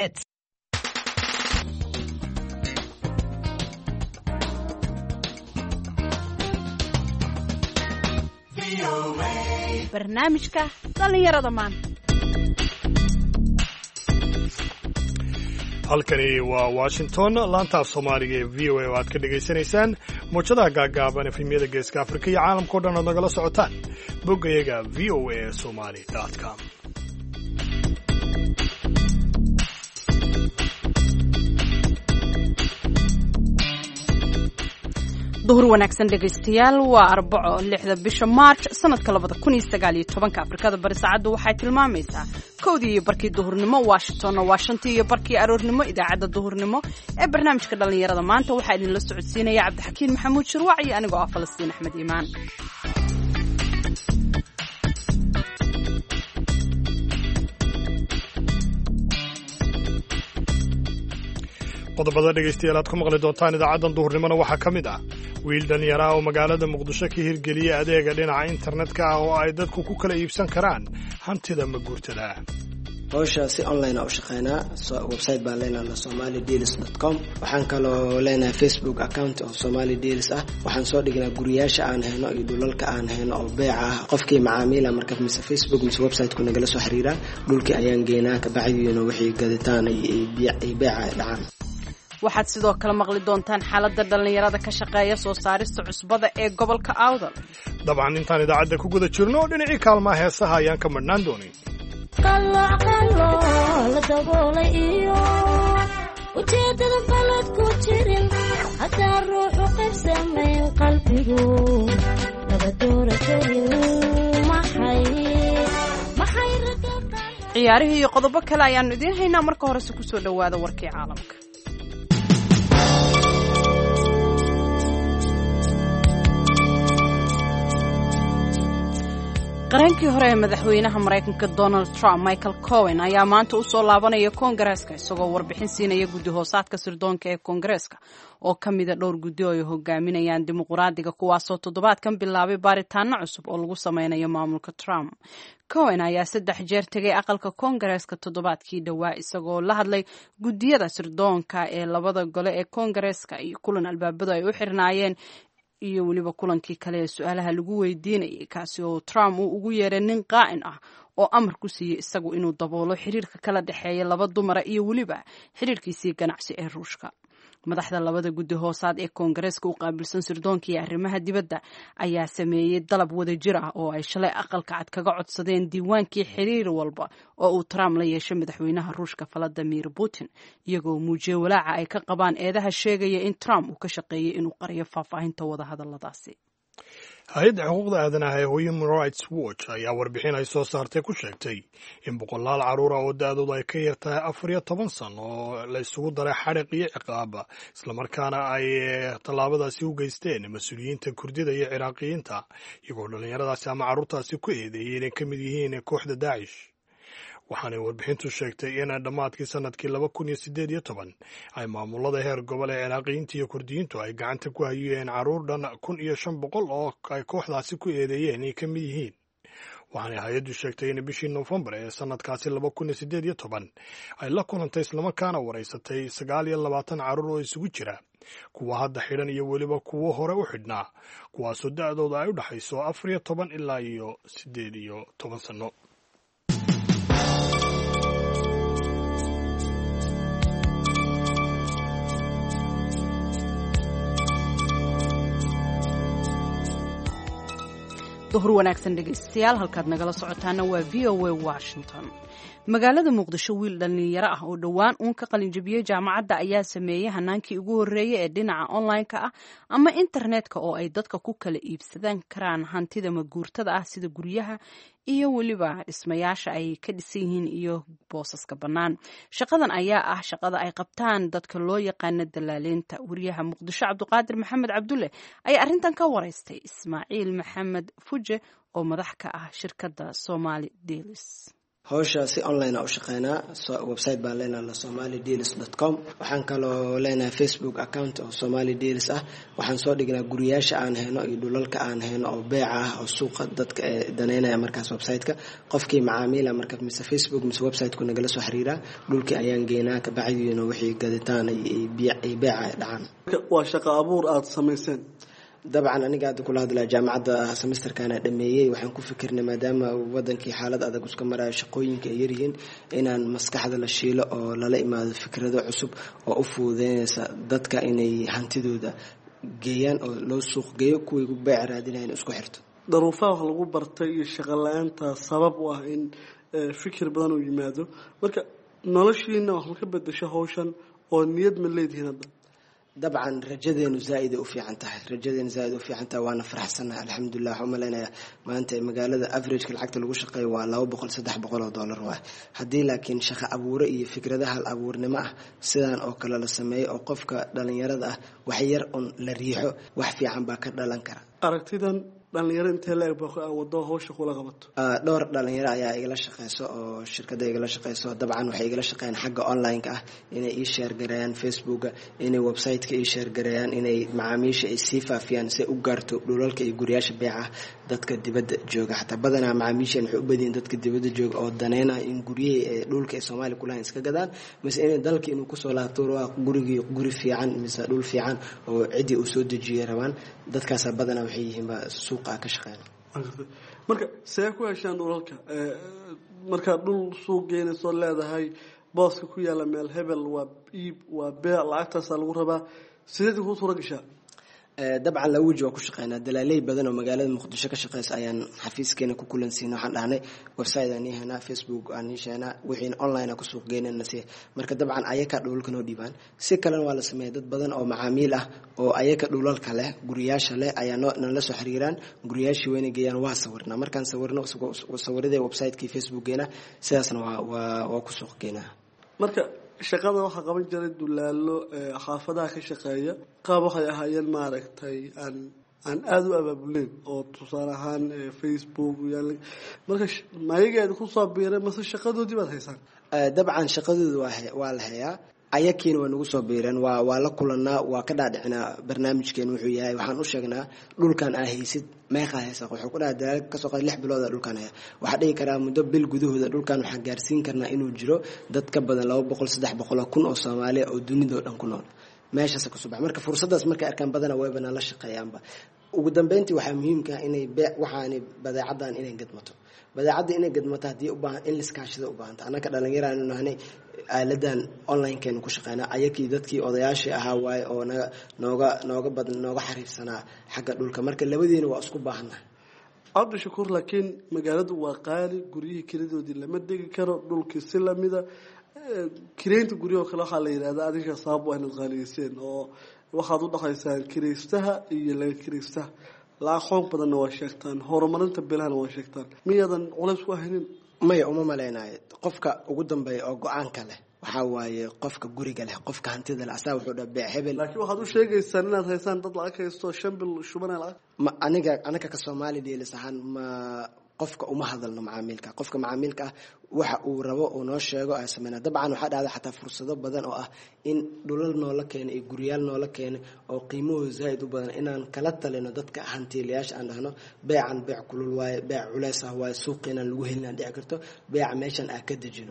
It's barnaamijka dhalinyarada maanta. halkani waa Washington, laanta af Soomaaliga ee VOA oo aad ka dhageysanaysaan muujadaha gaagaaban efemiyada Geeska Afrika iyo caalamka oo dhan aad nagala socotaan boggayaga voasomali.com. duhur wanaagsan dhegaystayaal, waa Arbaco 6 bisha March sanadka 2019. Afrikada bari saacadu waxay tilmaamaysaa 1:00 duhurnimo, Washington waa 5:00 aroornimo. Idaacadda duhurnimo ee barnaamijka dhalinyarada maanta waxaa idin la socodsiinaya Cabdixakiin Maxamuud Shirwac iyo anigoo ah Falastiin Axmed Iimaan. qodobada dhegaystayaal aad ku maqli doontaan idaacaddan duhurnimona waxaa ka mid ah wiil dhalinyaro ah oo magaalada Muqdisho ka hirgeliyay adeega dhinaca internetka ah oo ay dadku ku kala iibsan karaan hantida maguurtada ah. hawsha si online u shaqeynaa, website baan leenahay somalideals.com. waxaan kaloo leenahay Facebook account oo Somali Deals ah. waxaan soo dhignaa guriyaasha aan hayno iyo dhulalka aan hayno oo beec ah. qofkii macaamiil marka mise Facebook mise website-ku nagala soo xiriira, dhulkii ayaan geynaa ka bacdiina wixii gaditaan iyo beeca dhacaan. waxaad sidoo kale maqli doontaan xaaladda dhalinyarada ka shaqeeya soo saarista cusbada ee gobolka Awdal. dabcan intaan idaacadda ku guda jirno dhinacii kaalmaha heesaha ayaan ka madhnaan doonin. la daboolay iyo ujeedada qalad ku jirin, hataa ruuxu qaybsamayn qalbigu laga doora karin. maxay ciyaarihii iyo qodobo kale ayaanu idiin haynaa. marka horese kusoo dhowaada warkii caalamka. qareenkii hore ee madaxweynaha Mareykanka Donald Trump, Michael Cohen, ayaa maanta u soo laabanaya Koongareeska isagoo warbixin siinaya guddi hoosaadka sirdoonka ee Koongareeska oo ka mid ah dhowr guddi oo ay hogaaminayaan dimuqraadiga, kuwaasoo toddobaadkan bilaabay baaritaano cusub oo lagu sameynayo maamulka Trump. Cohen ayaa 3 jeer tegay aqalka Koongareeska toddobaadkii dhawaa isagoo la hadlay guddiyada sirdoonka ee labada gole ee Koongareeska iyo kulan albaabadu ay u xirnaayeen iyo weliba kulankii kale ee su'aalaha lagu weydiinayay, kaasi oo Trump uu ugu yeeray nin qaa'in ah oo amar ku siiyey isagu inuu daboolo xiriirka kala dhexeeya laba dumara iyo weliba xiriirkiisii ganacsi ee Ruushka. madaxda labada guddi hoosaad ee Koongareeska u qaabilsan sirdoonka iyo arrimaha dibadda ayaa sameeyey dalab wadajir ah oo ay shalay aqalka cad kaga codsadeen diiwaankii xiriir walba oo uu Trump la yeeshay madaxweynaha Ruushka Vladimir Putin, iyagoo muujiyay walaaca ay ka qabaan eedaha sheegaya in Trump uu ka shaqeeyay inuu qariyo faahfaahinta wadahadalladaasi. hay-adda xuquuqda aadanaha ee Human Rights Watch ayaa warbixin ay soo saartay ku sheegtay in boqolaal carruur ah oo da-doodu ay ka yar tahay 14 sano oo la isugu daray xadhiq iyo ciqaaba, islamarkaana ay tallaabadaasi u geysteen mas-uuliyiinta Kurdida iyo Ciraaqiyiinta, iyagoo dhallinyaradaasi ama carruurtaasi ku eedeeyay inay ka mid yihiin kooxda Daacish. waxaanay warbixintu sheegtay in dhammaadkii sanadkii 2018 ay maamulada heer gobol ee Ciraaqiyiinta iyo Kurdiyiintu ay gacanta ku hayeen carruur dhan 1,500 oo ay kooxdaasi ku eedeeyeen inay ka mid yihiin. waxaanay hay-addu sheegtay in bishii Noofembar ee sanadkaasi 2018 ay la kulantay islamarkaana wareysatay 29 carruur oo isugu jira kuwa hadda xidhan iyo weliba kuwo hore u xidhnaa, kuwaasoo da-dooda ay u dhaxayso 14 ilaa iyo 18 sano. duhur wanaagsan dhegaystayaal, halkaad nagala socotaana waa VOA Washington. magaalada Muqdisho, wiil dhalinyaro ah oo dhowaan uun ka qalinjabiyey jaamacadda ayaa sameeyey hanaankii ugu horreeyay ee dhinaca online-ka ah ama internetka oo ay dadka ku kala iibsadan karaan hantida maguurtada ah sida guryaha iyo weliba dhismayaasha ay ka dhisan yihiin iyo boosaska bannaan. shaqadan ayaa ah shaqada ay qabtaan dadka loo yaqaano dalaaliinta. wariyaha Muqdisho Cabdiqaadir Maxamed Cabdulle ayaa arrintan ka waraystay Ismaaciil Maxamed Fuje oo madax ka ah shirkadda Somali Deals. hawsha si online u shaqeynaa website baan leenahay somalideals.com waxaan kaloo leenahay Facebook account oo Somali Deals ah waxaan soo dhignaa guriyaasha aan hayno iyo dhulalka aan hayno oo beec ah oo suuqa dadka daneynaya markaas website-ka qofkii macaamiil marka mise Facebook mise website-ku nagala soo xiriira dhulkii ayaan geynaa ka bacdiina wixii gaditaan iyo beeca dhacaan waa shaqo abuur aad sameyseen dabcan aniga aad kula hadlaa jaamacadda semesterkana dhameeyay waxaan ku fikirnay maadaama wadankii xaalad adag iska marayo shaqooyinka ay yaryihiin inaan maskaxda la shiilo oo lala imaado fikrado cusub oo u fududeynaysa dadka inay hantidooda geeyaan oo loo suuq geeyo kuwii ku beec raadinayaan isku xirto daruufaha wax lagu bartay iyo shaqo la-aanta sabab u ah in fikir badan uu yimaado marka noloshiina wax ma ka bedesho hawshan oo niyad ma leedihiin hadda dabcan rajadeenu zaaid u fiican tahay waana faraxsanahay alxamdulilah waxaan umaleynaya maanta magaalada averageka lacagta lagu shaqeeyo waa $200-300 waay haddii laakiin shaqo abuure iyo fikradaha hal abuurnimo ah sidaan oo kale la sameeyo oo qofka dhalinyarada ah wax yar un la riixo wax fiican baa ka dhalan kara aragtidan dhalinyaro intee la eg wado hawsha kula qabato dhowr dhalinyaro ayaa igala shaqeyso oo shirkada igala shaqeyso dabcan waxay igala shaqeeyaan xagga online-ka ah inay ii share gareeyaan Facebook-ga inay website-ka ii share gareeyaan inay macaamiisha ay sii faafiyaan si u gaarto dhulalka iyo guriyaasha beeca dadka dibadda jooga xataa badanaa macaamiisha waxay u badiyeen dadka dibadda jooga oo daneynaya in guryaha ee dhulka ee Soomaaliya ku lahayn iska gadaan mise inay dalka inuu ku soo laabto waa guri fiican mise dhul fiican oo cidii uu soo dejiyay rabaan dadkaas badanaa waxay yihiin suuq ka shaqeyn marka see ku heshaan dhulalka marka dhul suuq geynayso leedahay booska ku yaala meel hebel waa iib waa beec lacagtaas lagu rabaa sidee ku soo gashaa dabcan la wajoo ku shaqeynaa dalaalay badan oo magaalada Muqdisho ka shaqeysa ayaan xafiiskeena ku kulansiinaa waxaan dhahnay website aan yahay Facebook aan yeeshanaa wixii online ku suuq geynana si marka dabcan ayaka dhulka noo dhibaan si kale waa la sameeyay dad badan oo macaamiil ah oo ayaka dhulalka leh guriyaasha leh ayaa nala soo xiriiraan guriyaashii weyn geeyaan waa sawirna markaan sawirno sawirada website-kii Facebook-geena sidaasna waa ku suuq geynaa marka shaqada waxa qaban jiray dulaalo xaafadaha ka shaqeeya qaab waxay ahaayeen maaragtay aan aad u abaabuleen oo tusaale ahaan Facebook marka maaygeed ku soo biiray mas shaqadoodii baad haysaan dabcan shaqadoodu waa la hayaa ayakiina waa nagu soo biireen waa la kulanaa waa ka dhaadhicinaa barnaamijkeena wuxuu yahay waxaan u sheegnaa dhulkan aa haysid meeqa haysa wuxuu ku dhahay dalaal ka soo qaad 6 bilood dhulkan haya waxa dhigi karaa muddo bil gudahooda dhulkan waxa gaarsiin karnaa inuu jiro dad ka badan 200-300 kun oo Soomaali oo dunida dhan ku nool meeshaas ka subax marka fursadaas markay arkaan badana way banaan la shaqeeyaanba ugu dambeyntii waxa muhiimka ah inay waxaani badeecadan inay gadmato badeecada inay gadmato hadii u baahan in la iskaashado u baahan anaka dhalinyarada nahnay aaladan online-keena ku shaqeynaa ayakii dadkii odayaashii ahaa waay oo nooga xariifsanaa xagga dhulka marka labadeena waa isku baahannahay cabdi shakuur laakiin magaaladu waa qaali guryihii kiradoodii lama degi karo dhulkii si lamida kireynta guryaha kale waxaa la yidhahdaa adinka sabab waa inaad qaaliyeyseen oo waxaad u dhaqaysaan kiraystaha iyo laga kiraystaha lacag badanna waa sheegtaan horumarinta bilahana waa sheegtaan miyadan culays ku ahaynin maya uma maleynayo qofka ugu dambeeya oo go-aanka leh waxaa waaye qofka guriga leh qofka hantida leh asaa wuxuu dhaa beec hebel laakiin waxaad u sheegaysaan inaad haysaan dad lacag haysto 5 bil shubanay lacag aniga ka Soomaali Deals ahaan ma qofka uma hadalno macaamilka qofka macaamilka waxa uu rabo oo noo sheego ay sameeyna dabcan waxa dhacda xataa fursado badan oo ah in dhulal noola keenay iyo guriyaal noola keenay oo qiimahoodu zaid u badan inaan kala talino dadka hantiilayaasha aan dhahno beecan beec kulul waaye beec culays ah waaye suuqina lagu helina dhici karto beec meeshan aan ka dejino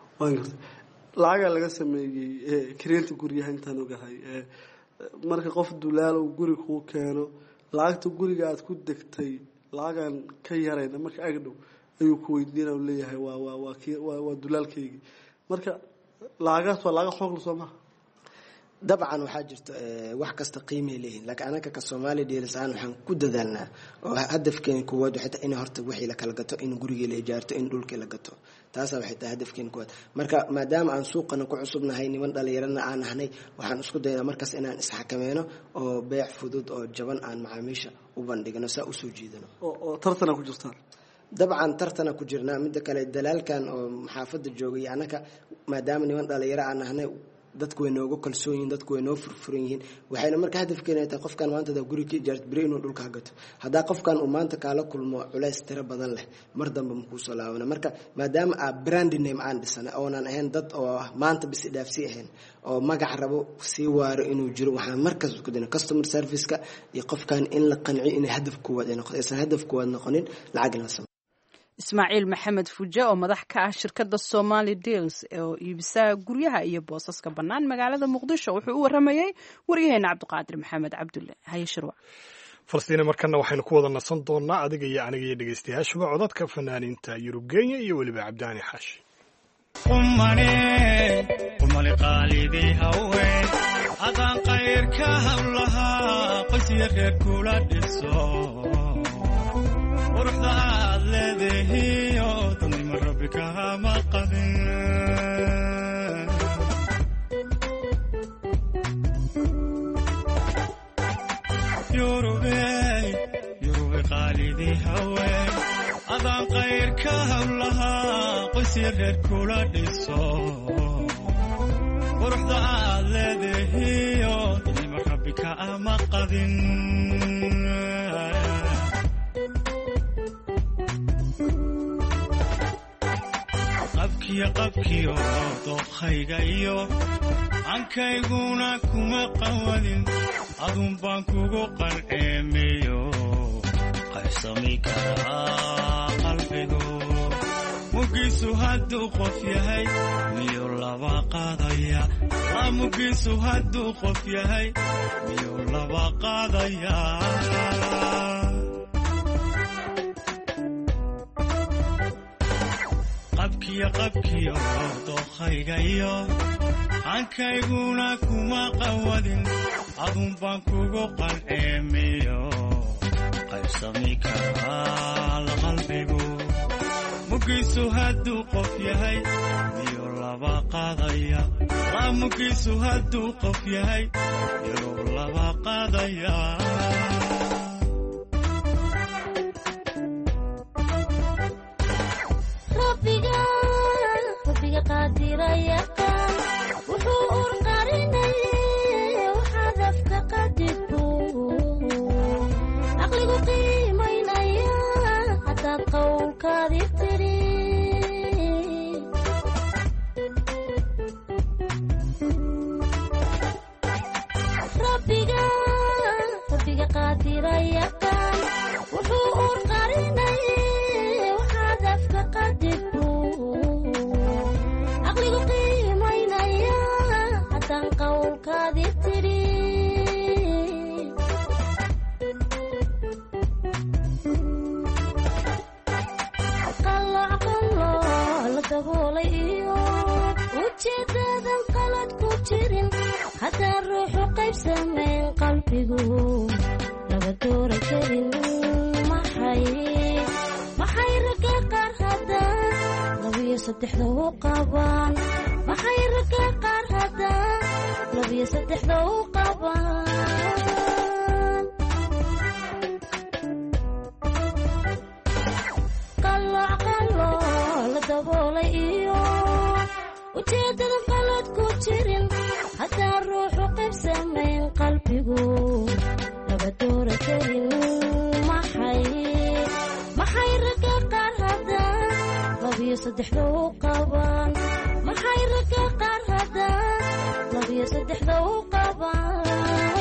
lacag laga sameeyay kireynta guriyaha intaan ogahay marka qof dulaal oo guri ku keeno lacagta guriga aad ku degtay lagan ka yarayna marka agdhow ayuu ku weydiinaa uu leeyahay waa dulaalkaygi marka lacagaas waa laga xoog loo Soomaa dabcan waxa jirta wax kasta qiimo leeyahay laakiin anaka ka Somali Deals aan waxaan ku dadaalnaa oo hadafkeena koowaad waxa in horta wixii la kala gato in guriga la ijaarto in dhulka la gato taas waxay tahay hadafkeena koowaad marka maadaama aan suuqana ku cusubnahay niman dhalinyarana aan ahnay waxaan isku daynaa markaas inaan isxakameeno oo beec fudud oo jaban aan macaamiisha u bandhigno saa u soo jiidano oo tartana ku jirtaan dabcan tartana ku jirnaa mid kale dalaalkan oo xaafada joogay anaka maadaama niman dhalinyaro aan ahnay dadku way nooga kalsoon yihiin dadku way noo furfuran yihiin waxayna marka hadafkeena tahay qofkan maanta da guri ka jaarto bari inuu dhulka gato hadaa qofkan uu maanta kala kulmo culays tira badan leh mar dambe ma ku soo laabana marka maadaama brand name aan dhisana oo aan ahayn dad oo maanta bis dhaafsi ahayn oo magac rabo si waaro inuu jiro waxaan markaas ku dina customer service-ka iyo qofkan in la qanciyo in hadafkooda ay noqdo aysan hadafkooda noqonin lacag la sameeyo Ismaaciil Maxamed Fuje oo madax ka ah shirkadda Somali Deals oo iibisa guryaha iyo boosaska bannaan magaalada Muqdisho wuxuu u waramayay waryaheena Cabdiqaadir Maxamed Cabdulle haye shirwa Falastiin markana waxaynu ku wada nasan doonaa adiga iyo aniga iyo dhageystayaashuba codadka fanaaniinta Yurub Kenya iyo waliba Cabdaani Xaashi umani qalidi hawe adan qayrka hawlaha qasiya reer kula dhiso urxda leedahiyo tanima rabbika ma qadin yurube qalidi hawe adan qayrka hawlaha qasiya reer kula dhiso urxda leedahiyo tanima rabbika ma qadin qabkiyo dookhayga iyo ankayguna kuma qawadin adun baan kugu qalceemeyo qaysami karaa qalbigu mugiisu hadduu qof yahay miyo laba qaadaya mugiisu hadduu qof yahay miyo laba qaadaya qabkiyo dookhayga iyo ankayguna kuma qawadin adun baan kugu qalceemeyo qaybsami karaa qalbigu mugiisu hadduu qof yahay miyo laba qaadaya mugiisu hadduu qof yahay miyo laba qaadaya wuxuu urqarinayay waxadafka qadibu aqligu qiimaynaya hadaad qowlkaadi tiri rabbiga qaadiraya wuxuu urqarinayay waxadafka qadibu qowlkaadi tiri qalooc la daboolay iyo ujeedadan qalad ku jirin haddaan ruuxu qaybsamayn qalbigu laba doora karin maxay ragga qaar haddaan labiyo saddexda u qabaan maxay ragga qaar haddaan labiyo saddexda u qabaan qalooc la daboolay iyo ujeedadan qalad ku jirin haddaan ruuxu qaybsamayn qalbigu laba doora karin maxay ragga qaar haddaan labiyo saddexda u qabaan maxay ragga qaar haddaan labiyo saddexda u qabaan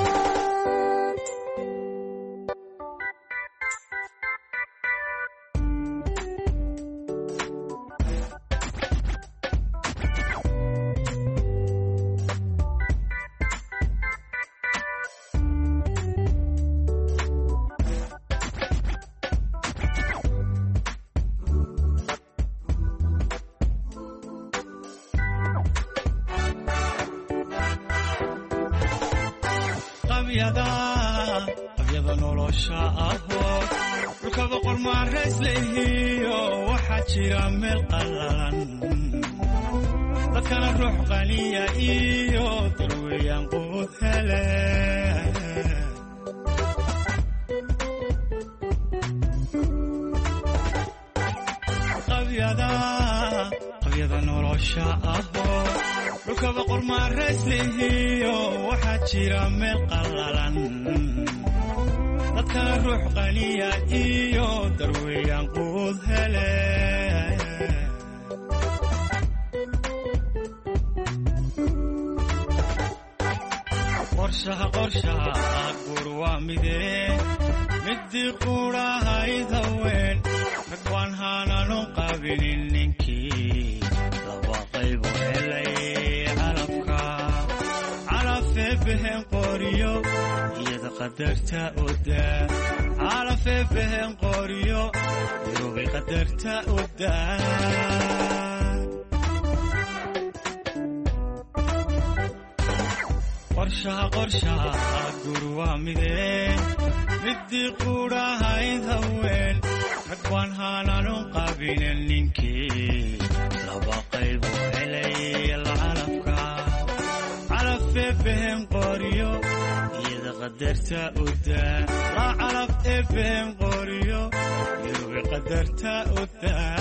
qabyada nolosha ahoo dhulka boqor maarays leehiyo waxaa jira meel qallalan dadkana ruux qaniya iyo darweeyaan quud hele qabyada nolosha ahoo dhulkaba qormaarayslihiyo waxaa jira meel qallalan dadkana ruux qaniya iyo darweeyaan quud hele qorshaha guur waa midee midii quudhahayd haween rag waan haananu qabinin ninkii laba qaybu helay calafka calafee behen qoriyo iyada qadarta odaa calafee behen qoriyo yurubay qadarta odaa qorshaha guur waa midee midii quudhahayd haween rag waan haananu qabinin ninkii laba qaybu helay calafka calafee behen qoriyo iyada qadarta odaa la calaf ee behen qoriyo yurubay qadarta odaa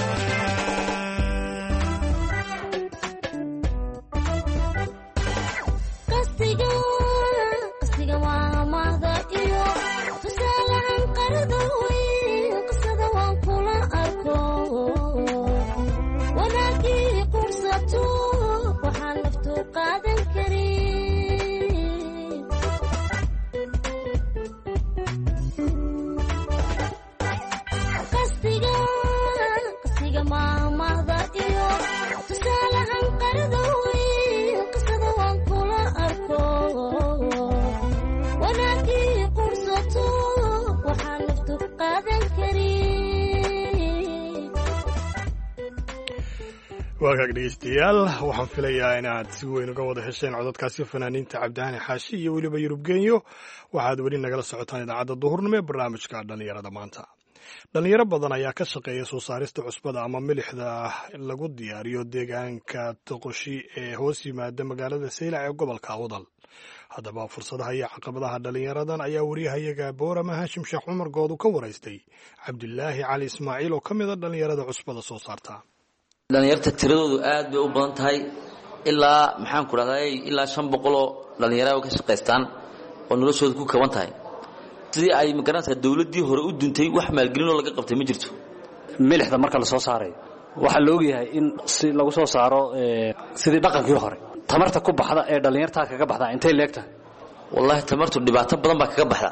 waagaag dhegeystayaal waxaan filayaa inaad si weyn uga wada hesheen codadkaasi fanaaniinta cabdihaani xaashi iyo weliba yurub genyo waxaad weli nagala socotaan idaacadda duhurnimo ee barnaamijka dhallinyarada maanta dhallinyaro badan ayaa ka shaqeeya soo saarista cusbada ama milixda lagu diyaariyo deegaanka toqoshi ee hoos yimaada magaalada saylac ee gobolka awdal haddaba fursadaha iyo caqabadaha dhallinyaradan ayaa wariyahayaga boorama haashim sheekh cumar goodu ka waraystay cabdilaahi cali ismaaciil oo ka mid a dhallinyarada cusbada soo saarta dhalinyarta tiradoodu aad bay u badan tahay ilaa maxaan ku dhahday ilaa 500 oo dhalinyaro ka shaqeystaan oo noloshooda ku kaban tahay sidii ay magaranaysa dawladii hore u duntay wax maalgelin oo laga qabtay ma jirto milixda marka la soo saaray waxa loo yahay in si lagu soo saaro sidii dhaqankii hore tamarta ku baxda ee dhalinyarta kaga baxda intee leegta wallahi tamartu dhibaato badan baa kaga baxda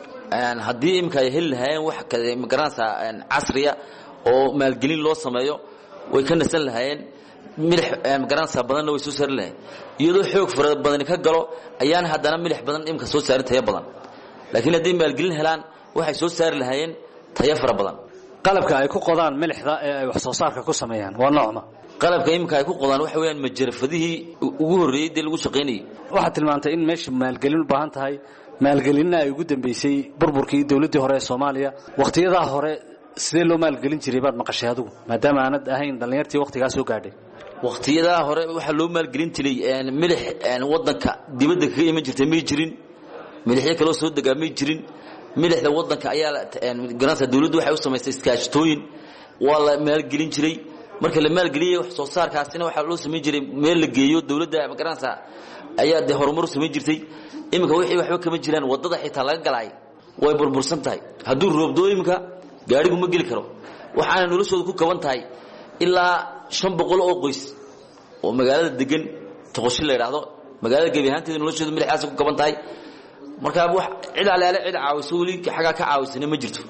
haddii imka ay heli lahaayeen wax ka magaranaysa casriya oo maalgelin loo sameeyo way ka nasan lahaayeen milix magaranaysa badanna way soo saari lahaayeen iyadoo xoog fara badan ka galo ayaan haddana milix badan imka soo saari tayo badan laakiin haddii maalgelin helaan waxay soo saari lahaayeen tayo fara badan qalabka ay ku qodaan milixda ee ay wax soo saarka ku sameeyaan waa noocma qalabka imka ay ku qodaan waxa weeyaan majarafadihii ugu horeeyay ee lagu shaqeynayay waxa tilmaantay in meesha maalgelin u baahan tahay maalgelinna ay ugu dambeysay burburkii dawladii hore ee Soomaaliya waqtiyada hore sidee loo maalgelin jiray baad maqashay adigu maadaama aanad ahayn dhalinyartii waqtigaas soo gaadhay waqtiyada hore waxa loo maalgelin jiray milix wadanka dibadda kaga iman jirtay ma jirin milixyo kale soo degaamay jirin milixda wadanka ayaa garanaysa dawladdu waxay u samaysay iskaashatooyin waa la maalgelin jiray marka la maalgeliyay wax soo saarkaasina waxa loo sameyn jiray meel la geeyo dawladda garanaysa ayaa de horumar u sameyn jirtay imika wixii waxba kama jiraan wadada xitaa laga galay way burbursan tahay hadduu roobdo imika gaarigu ma geli karo waxaana noloshooda ku kaban tahay ilaa 500 oo qoys oo magaalada degan toqoshi la yiraahdo magaalada gabi ahaanteeda noloshooda milixaas ku kaban tahay marka wax cid alaale cid caawiso wali xaga ka caawisana ma jirto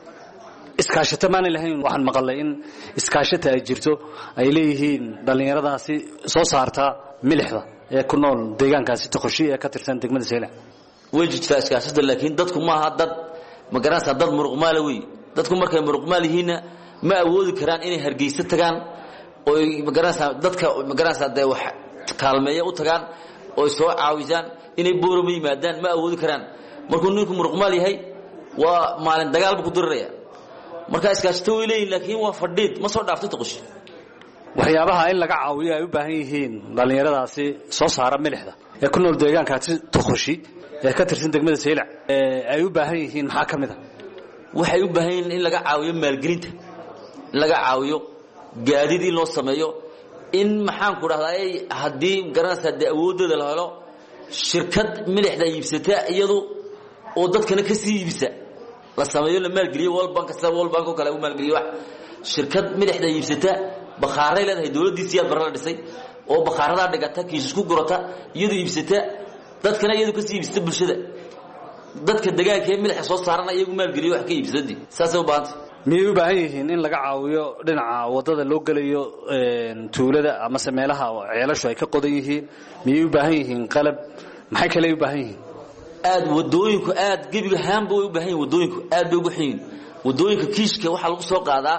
iskaashata maan lahayn waxaan maqalay in iskaashata ay jirto ay leeyihiin dhalinyaradaasi soo saarta milixda ee ku nool deegaankaasi toqoshi ee ka tirsan degmada Saylac way jirtaa iskaashata laakiin dadku ma aha dad magaranaysa dad muruqmaal weey dadku markay muruqmaal yihiin ma awoodi karaan inay hargeysa tagaan oo magaranaysa dadka magaranaysa day wax kaalmeeyo u tagaan oo soo caawiyaan inay boorama yimaadaan ma awoodi karaan markuu ninku muruqmaal yahay waa maalin dagaal ku diraya marka iskaashto way leeyihiin laakiin waa fadhiid ma soo dhaafto toqosh waxyaabaha in laga caawiyo ay u baahan yihiin dhalinyaradaasi soo saara milixda ee ku nool deegaankaasi toqoshi ee ka tirsan degmada Saylac ay u baahan yihiin maxaa kamid ah waxay u baahan in laga caawiyo maalgelinta in laga caawiyo gaadiid in loo sameeyo in maxaan ku dhahdaa haddii garanaysaa dee awoodooda la helo shirkad milixda iibsata iyadu oo dadkana ka sii iibisa la sameeyo la maalgeliyo World Bank sida World Bank oo kale uu maalgeliyo wax shirkad milixda iibsata bakhaaray leedahay dawladdiisa iyad barra dhisay oo bakhaarada dhigata kiis isku gurata iyadu iibsata dadkana iyadu ka sii iibsata bulshada dadka deegaanka ee milix soo saarana iyagu maalgeliyo wax ka iibsadii saas oo baanta miyay u baahan yihiin in laga caawiyo dhinaca wadada loo galayo tuulada ama meelaha ceelashu ay ka qodan yihiin miyay u baahan yihiin qalab maxay kale u baahan yihiin aad wadooyinku aad gebiga haanba way u baahan yihiin wadooyinku aad bay ugu xiin wadooyinka kiishka waxa lagu soo qaadaa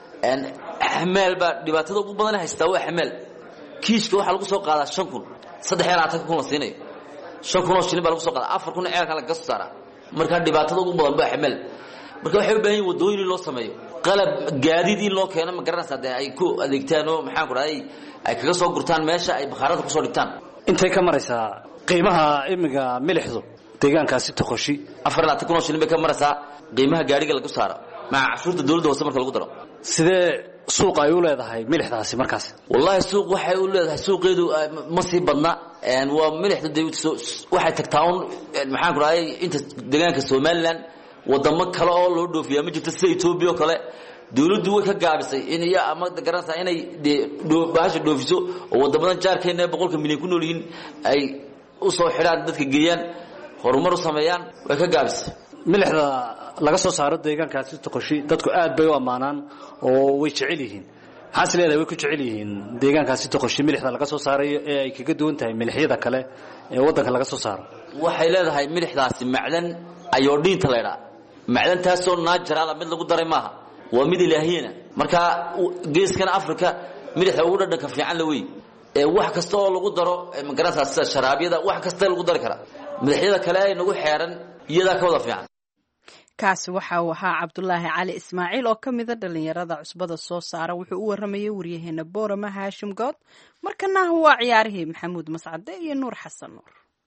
xamaal ba dhibaatada ugu badan haysta waa xamaal kiishka waxa lagu soo qaadaa 5,000 3,000 la siinayo 5,000 shilin baa lagu soo qaadaa 4,000 ceelka la gasto saara marka dhibaatada ugu badan baa xamaal marka waxay u baahan yihiin wadooyin loo sameeyo qalab gaadiid in loo keeno ma garanaysaa ay ku adeegtaan oo maxaan ku raayay ay kaga soo gurtaan meesha ay bakhaarada ku soo dhigtaan intay ka maraysaa qiimaha imiga milixdu deegaankaasi toqoshi 4,000 shilin bay ka maraysaa qiimaha gaariga lagu saaro ma cashuurta dawladda hoose marka lagu daro sidee suuq ay u leedahay milixdaasi markaas wallahi suuq waxay u leedahay suuqeedu ma sii badna waa milixda waxay tagtaa maxaan ku raayay inta deegaanka Soomaaliland wadamo kale oo loo dhoofiyo ma jirto sida Ethiopia oo kale dawladdu way ka gaabisay in iyo ama garanaysaa inay baasha dhoofiso oo wadamadan jaarkeena 100 milyan ku nool yihiin ay u soo xiraan dadka geeyaan horumar u sameeyaan way ka gaabisay milixda laga soo saaro deegaankaasi toqoshi dadku aad bay u amaanaan oo way jecel yihiin maxaa leedahay way ku jecel yihiin deegaankaasi toqoshi milixda laga soo saarayo ee ay kaga duwan tahay milixyada kale ee wadanka laga soo saaro waxay leedahay milixdaasi macdan iodine leedahay macdantaas oo natural mid lagu daray maaha waa mid ilaahiyana marka geeskan Afrika milixda ugu dhadhanka fiican la weey ee wax kasta oo lagu daro ma garanaysaa sharaabiyada wax kasta lagu dari kara milixyada kale ay nagu xeeran iyada ka wada fiican kaasi waxa uu ahaa Cabdullaahi Cali Ismaaciil oo kamida dhalinyarada cusbada soo saara wuxuu u waramayay wariyaheena Boorama Haashim Good markana waa ciyaarihii Maxamuud Mascade iyo Nuur Xasan Nuur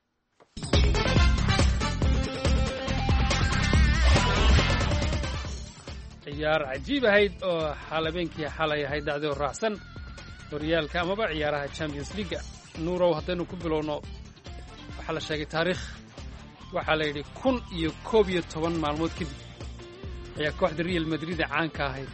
ciyaar cajiib ahayd oo xalabeenkii xalay ahayd dacdo raacsan horyaalka amaba ciyaaraha Champions League nuurow haddaynu ku bilowno waxaa la sheegay taariikh waxaa la yidhi 11 maalmood kadib ayaa kooxda Real Madrid caanka ahayd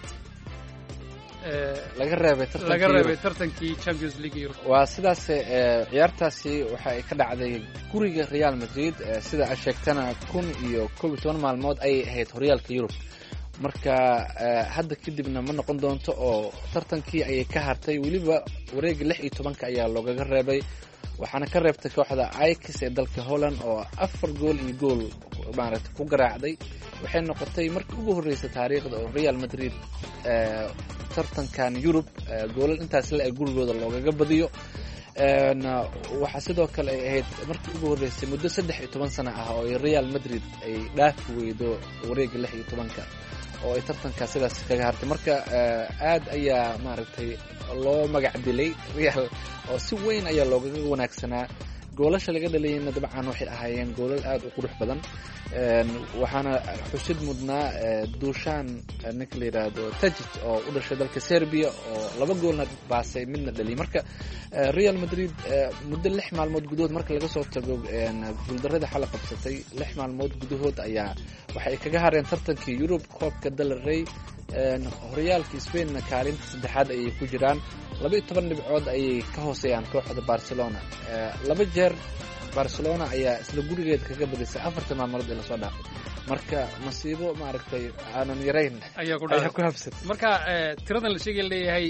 laga reebay tartankii Champions League Europe waa sidaas ciyaartaasi waxa ay ka dhacday guriga Real Madrid sida ay sheegtana 11 maalmood ay ahayd horyaalka Europe marka hadda kadibna ma noqon doonto oo tartankii ay ka hartay waliba wareega 16 ayaa looga reebay waxaana ka reebtay kooxda Ajax ee dalka Holland oo 4 gool iyo gool maaragtay ku garaacday waxay noqotay markii ugu horeysay taariikhda oo Real Madrid tartankan Europe goolal intaas la ay gurigooda looga badiyo waxa sidoo kale ay ahayd markii ugu horeysay muddo 13 sano ah oo Real Madrid ay dhaafi weydo wareega 16 oo ay tartanka sidaas kaga hartay marka aad ayaa maaragtay loo magac dilay Real oo si weyn ayaa looga wanaagsanaa goolasha laga dhalayna dabcan waxay ahaayeen goolal aad u qurux badan waxaana xusid mudnaa Dusan ninka la yiraahdo Tajic oo u dhashay dalka Serbia oo 2 goolna baasay midna dhaliyay marka Real Madrid muddo 6 maalmood gudahood marka laga soo tago guuldarrada xal qabsatay 6 maalmood gudahood ayaa waxay kaga hareen tartankii Europe Copa del Rey horyaalka Spain kaalinta saddexaad ay ku jiraan 12 dhibcood ayay ka hooseeyaan kooxda Barcelona laba jeer Barcelona ayaa isla gurigeed kaga badisay 4 maalmood ee la soo dhaafay marka masiibo maaragtay aanan yareyn ayaa ku habsatay marka tiradan la sheegay leeyahay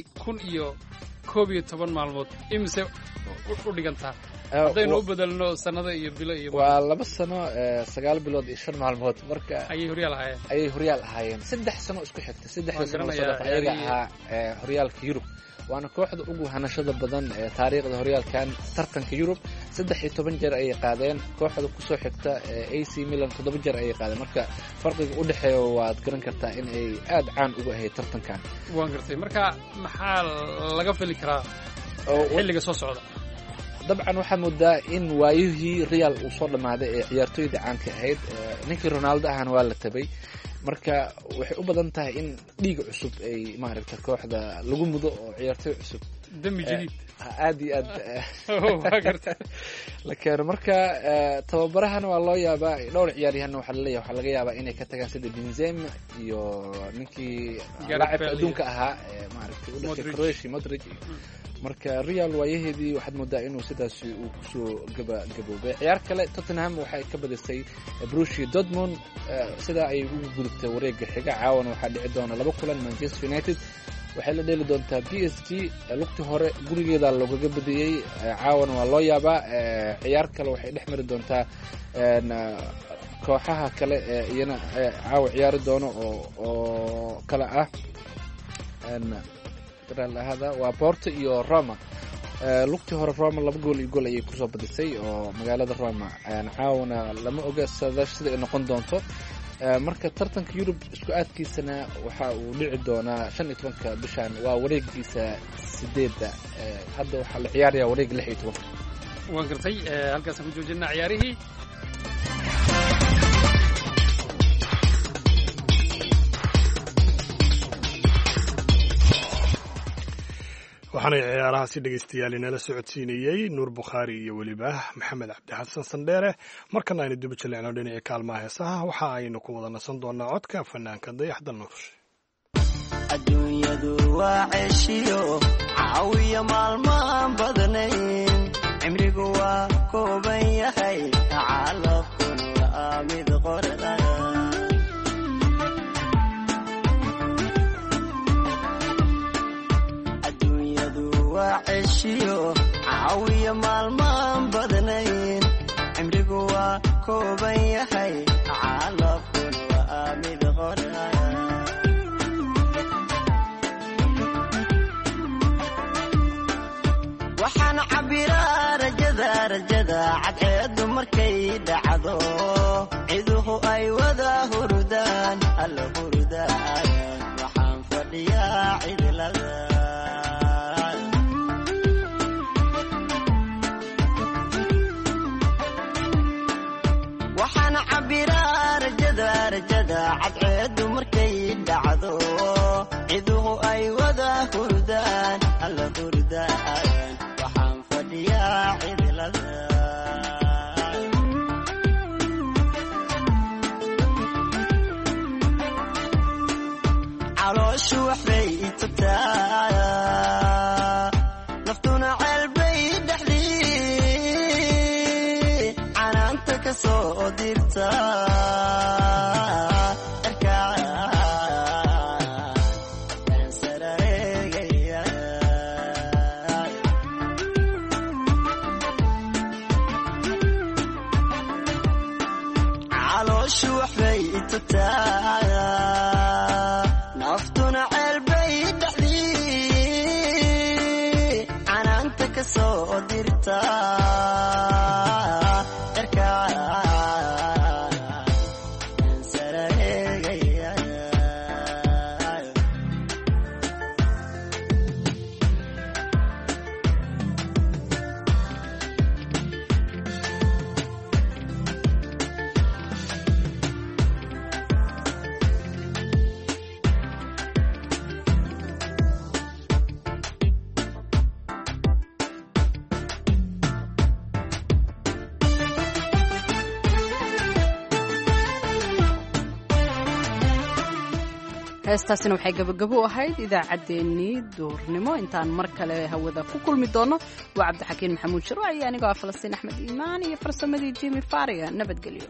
11 maalmood imse u dhigantaa haddaynu u bedelno sanado iyo bilo iyo waa 2 sano 9 bilood iyo 5 maalmood marka ayay horyaal ahaayeen 3 sano isku xigtay 3 sano soo dhaafay ayaga ahaa horyaalka Europe waana kooxda ugu hanashada badan ee taariikhda horyaalkan tartanka Europe 13 jeer ay qaadeen kooxda ku soo xigta AC Milan 7 jeer ay qaadeen marka farqiga u dhaxeeyo waad garan kartaa in ay aad caan uga ahayd tartankan waan gartay marka maxaa laga fili karaa xilliga soo socda dabcan waxa moodaa in waayihii Real uu soo dhamaaday ee ciyaartoyda caanka ahayd ninkii Ronaldo ahana waa la tabay marka waxay u badan tahay in dhiig cusub ay maaragtay kooxda lagu mudo oo ciyaartoy cusub dami jadiid aad iyo aad la keeno marka tababarahana waa loo yaabaa dhowr ciyaaryahanna waxaa laleeyahay waxaa laga yaabaa inay ka tagaan sida Benzema iyo ninkii laacibka adduunka ahaa maaragtay u dhashay Croatia Modric marka Real waayaheedii waxaad moodaa inuu sidaas uu kusoo gaboobay ciyaar kale Tottenham waxay ka badisay Borussia Dortmund sida ay ugu gudubtay wareegga xiga caawana waxaa dhici doona 2 kulan Manchester United waxay la dheeli doontaa PSG lugtii hore gurigeeda loogaga badiyay caawana waa loo yaabaa ciyaar kale waxay dhex mari doontaa kooxaha kale iyana caawa ciyaari doono oo kala ah hada waa Porto iyo Roma lugtii hore Roma 2 gool iyo gool ayay kusoo badisay oo magaalada Roma caawana lama oga sida ay noqon doonto marka tartanka Yurub isku aadkiisana waxa uu dhici doonaa 15 bishan waa wareegiisa 8 hadda waxa la ciyaarayaa wareeg 16 waan gartay halkaas ku joojinaa ciyaarihii waxaana ciyaarahaasi dhegaystayaal inala socodsiinayey Nuur Bukhaari iyo weliba Maxamed Cabdi Xasan Sandheere markana aynu dib u jaleecno dhinaca kaalmaha heesaha waxa aynu ku wada nasan doonaa codka fanaanka Dayaxda Nolosha adduunyadu waa ceeshiyo caawiya maalmaan badnayn cimrigu waa kooban yahay calafkuna waa mid qorada عشيو عاوية مالمان بدنين عمرقو وكوبا يحي عالفكن وآمد غرايا وحان عبيرا رجدا عدعيد مركي دعضو عيدوه أي وذا هردان الهردان وحان فرديا عيد لذا رجدا عدعيد مركي دعضو عيدوه أي وذا هردان الهردان وحان فديا عيد لذان علوش وحبي تبتايا نفتونا عالبي دحلي عنا انت كسو ديرتا نفتنا عالبي دحلي عنا انت كسو ديرتا heestaasina waxay gabagabo u ahayd idaacaddeenii duurnimo intaan mar kale hawada ku kulmi doono waa cabdixakiin maxamuud sharwac iyo anigoo ah Falastiin Axmed Iimaan iyo farsamadii Jimmy Fariga nabadgelyo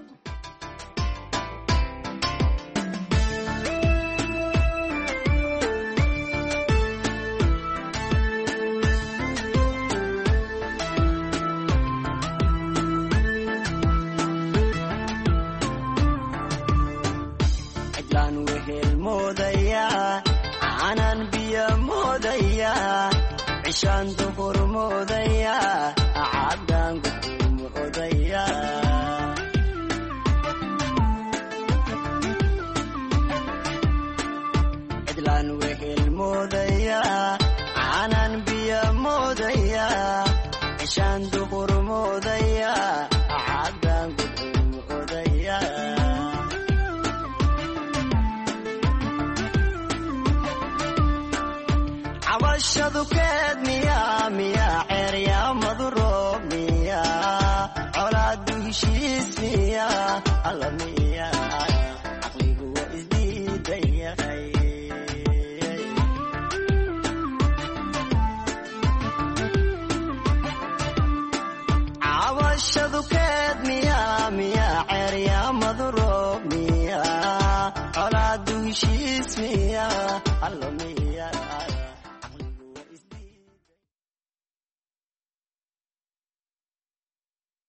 عشان دهور موديا عدان قدوم موديا عدلان وهل موديا عنان بيا موديا عشان دهور موديا عدان قدوم موديا عواشدو كدنيا heshiis miya alla miya caqligu waa isdiidan yahay cabashadu keed miya miya ceeryaamadu roob miya colaadu heshiis miya alla miya